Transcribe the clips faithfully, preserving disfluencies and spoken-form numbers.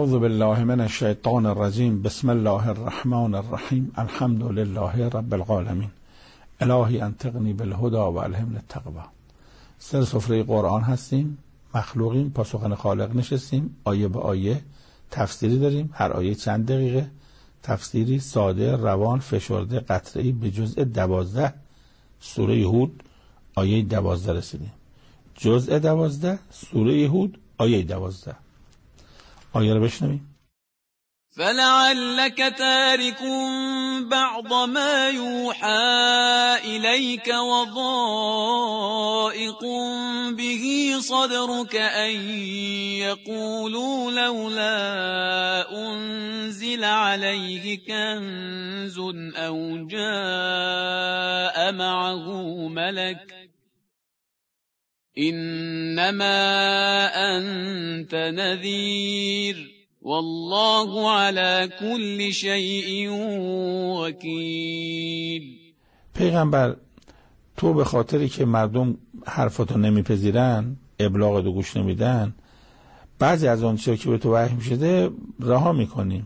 اعوذ بالله من الشیطان الرجیم. بسم الله الرحمن الرحیم. الحمد لله رب العالمین. الهی انطقنی بالهدی و الهمنی التقوی. سر سفره قرآن هستیم، مخلوقیم، پاسخن خالق نشستیم، آیه به آیه تفسیری داریم، هر آیه چند دقیقه تفسیری ساده، روان، فشرده، قطعه‌ای به جزء دوازده سوره هود آیه دوازده رسیدیم. جزء دوازده سوره هود آیه دوازده. آیه رو بشنویم. فلعلك تارك بعض ما يوحى إليك وضائق به صدرك أن يقولوا لولا أنزل عليه كنز أو جاء معه ملك إنما أنت نذير والله على كل شيء وكيل. پیغمبر تو به خاطری که مردم حرفاتو نمیپذیرن، ابلاغتو گوش نمیدن، بعضی از اون چیزا که به تو وحی میشده رها میکنیم.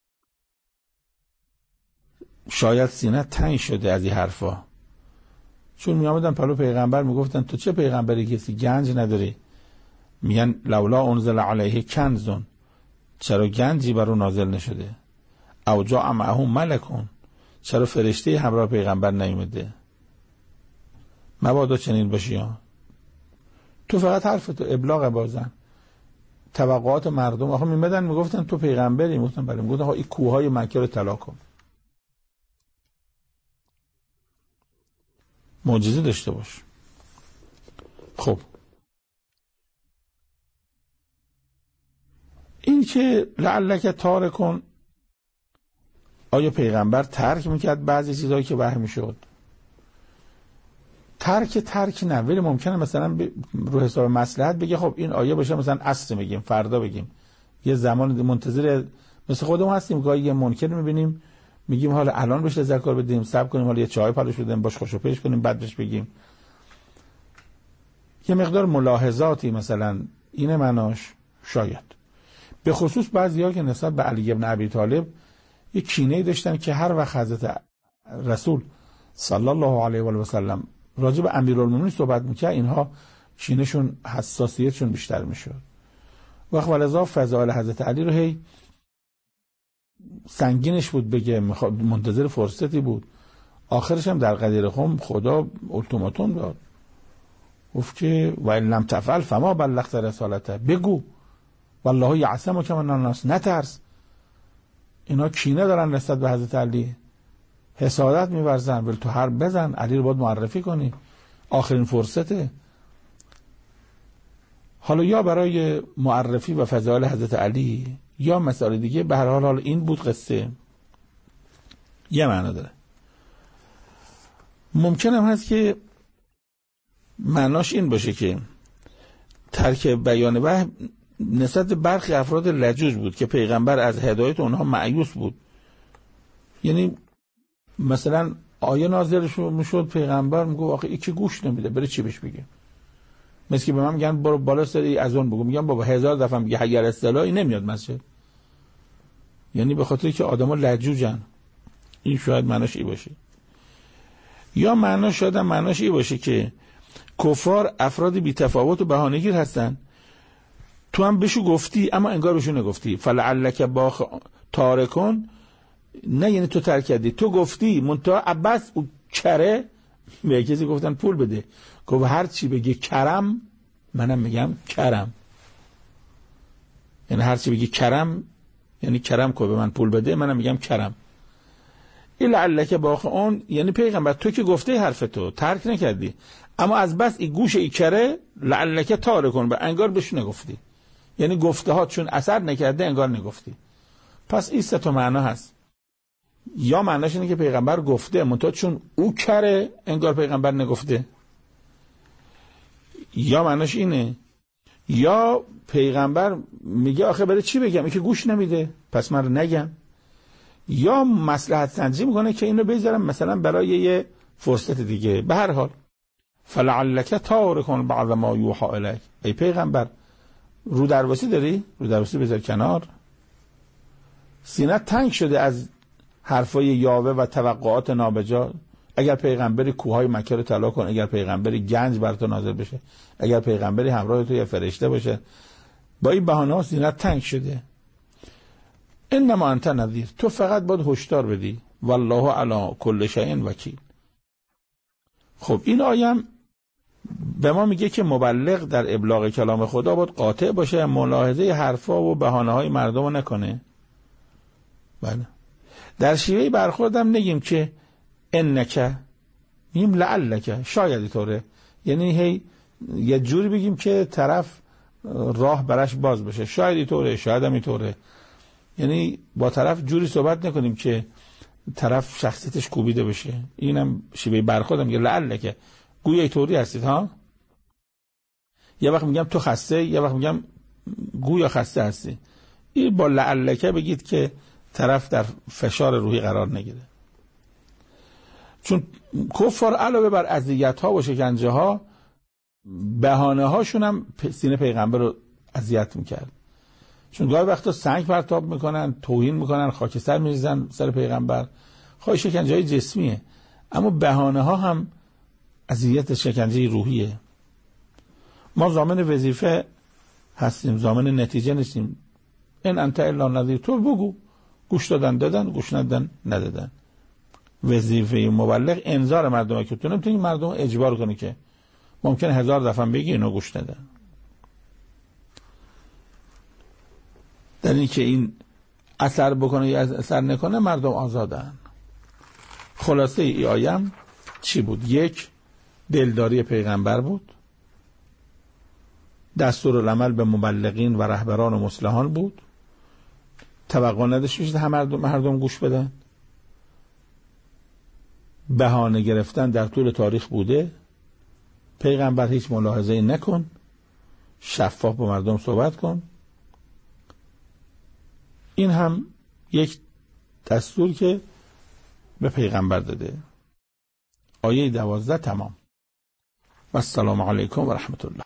شاید سینه تنگ شده از این حرفا، چون میامدن پلو پیغمبر میگفتن تو چه پیغمبری کسی گنج نداری؟ میگن لولا انزل علیه کنزون، چرا گنجی بر او نازل نشده؟ او جاء معه ملکون، چرا فرشته همراه پیغمبر نیومده؟ مبادا چنین باشی ها. تو فقط حرفتو ابلاغ بازن، توقعات مردم. آخه میمدن میگفتن تو پیغمبری، میگفتن بله، میگفتن ها این کوههای مکه رو طلا کن، معجزه داشته باش. خب این که لعلک تارکون، آیا پیغمبر ترک میکرد بعضی چیزهایی که وحی میشد؟ ترک ترک نه، ولی ممکنه مثلا رو حساب مصلحت بگه خب این آیه باشه مثلا عصر بگیم، فردا بگیم، یه زمان منتظر، مثل خودمون هستیم گاهی یه منکر میبینیم میگیم حالا الان بهش ذکر بدیم، صبر کنیم، حالا یه چای پالش بدیم، باش خوشو پیش کنیم، بعد بهش بگیم. یه مقدار ملاحظاتی مثلا اینه معناش. شاید به خصوص بعضیا که نسبت به علی ابن ابی طالب یه کینه‌ای داشتن که هر وقت حضرت رسول صلی الله علیه و آله و سلم راجع به امیرالمومنین صحبت میکرد، اینها کینهشون، حساسیتشون بیشتر میشد. وقت ولذا فضائل حضرت علی رو هی سنگینش بود بگه، منتظر فرصتی بود. آخرش هم در قدیر خم خدا التیماتوم داد، گفت که و ان لم تفعل فما بلغت رسالته، بگو والله یعصمک من الناس، نترس. اینا کینه دارن نسبت به حضرت علی، حسادت می‌ورزن، ولی تو حرف بزن، علی رو باید معرفی کنی، آخرین فرصته. حالا یا برای معرفی و فضائل حضرت علی یا مسائل دیگه، به هر حال حال این بود قصه. یه معنا داره. ممکن هم هست که معناش این باشه که ترک بیان وحی نسبت برخی افراد لجوج بود که پیغمبر از هدایت اونها مایوس بود. یعنی مثلا آیه نازل میشد، پیغمبر میگه آخه این که گوش نمیده، بره چی بهش بگه؟ مثل که به من میگن برو بالا سری از اون بگو، میگم بابا هزار دفعه میگه اگر اصطلاحی نمیاد مسجد. یعنی به خاطر که آدما لجوجن. این شاید معناش ای باشه. یا معناش شاید معناش ای باشه که کفار افراد بی تفاوت و بهانه‌گیر هستن، تو هم بهشو گفتی اما انگار بهشو نگفتی. فلعلک باخ تارکون، نه یعنی تو ترک کردی، تو گفتی منتها عباس او کره، به کسی گفتن پول بده، گفت هر چی بگی کرم منم میگم کرم. یعنی هر چی بگی کرم یعنی کرم کو، به من پول بده منم میگم کرم. این لعلک باخ اون یعنی پیغمبر تو که گفته حرف تو ترک نکردی، اما از بس این گوش ای کره لعلک تارکون، به انگار بهش نگفتی. یعنی گفته ها چون اثر نکرده انگار نگفتی. پس این سه تا معنا هست. یا معناش اینه که پیغمبر گفته منتها چون او کره انگار پیغمبر نگفته. یا معناش اینه، یا پیغمبر میگه آخه برای چی بگم، این که گوش نمیده پس من رو نگم. یا مصلحت سنجی میکنه که اینو بذارم مثلا برای یه فرصت دیگه. به هر حال فلعلک تارکون بعض ما یوحی الیک، ای پیغمبر رو درواسی داری؟ رو درواسی بذار کنار، سینه تنگ شده از حرفای یاوه و توقعات نابجا. اگر پیغمبری کوههای مکه رو طلا کن، اگر پیغمبری گنج بر تو نازل بشه، اگر پیغمبری همراه تو یه فرشته باشه، با این بهانه‌ها سینه تنگ شده. انما انت نذیر، تو فقط باید هشدار بدی. والله علی کل شیء وکیل. خب این آیه به ما میگه که مبلغ در ابلاغ کلام خدا باید قاطع باشه، ملاحظه حرفا و بهانه‌های مردم رو نکنه. بله. در شیوه برخوردم نگیم که انک، میگیم لعلک، شاید اینطوره. یعنی هی یه جوری بگیم که طرف راه برش باز بشه. شاید اینطوره، شاید هم اینطوره. یعنی با طرف جوری صحبت نکنیم که طرف شخصیتش کوبیده بشه. اینم شیوه برخوردم میگه لعلک، گویا اینطوری هستید ها. یه وقت میگم تو خسته، یه وقت میگم گویا خسته هستی. این با لعلک بگید که طرف در فشار روحی قرار نگیره. چون کفار علاوه بر اذیت ها و شکنجه ها، بهانه هاشون هم سینه پیغمبر رو اذیت میکرد. چون گاهی وقتا سنگ پرتاب میکنن، توهین میکنن، خاکستر میریزن سر پیغمبر. خواهی شکنجه های جسمیه، اما بهانه ها هم اذیت شکنجه روحیه. ما ضامن وظیفه هستیم، ضامن نتیجه نیستیم. این انت الا نذیر، تو بگو. گوش دادن دادن، گوش ندادن ندادن. وظیفه مبلغ انذار مردمه که تو نمیتونی مردم اجبار کنی که ممکنه هزار دفعه بگی اینو گوش ندن. در این که این اثر بکنه یا اثر نکنه مردم آزادن. خلاصه ای آیم چی بود؟ یک، دلداری پیغمبر بود. دستورالعمل به مبلغین و رهبران و مصلحان بود. توقع نداشته باشید همه مردم, مردم گوش بدن. بهانه گرفتن در طول تاریخ بوده. پیغمبر هیچ ملاحظه‌ای نکن، شفاف با مردم صحبت کن. این هم یک دستور که به پیغمبر داده. آیه دوازده تمام. و السلام علیکم و رحمت الله.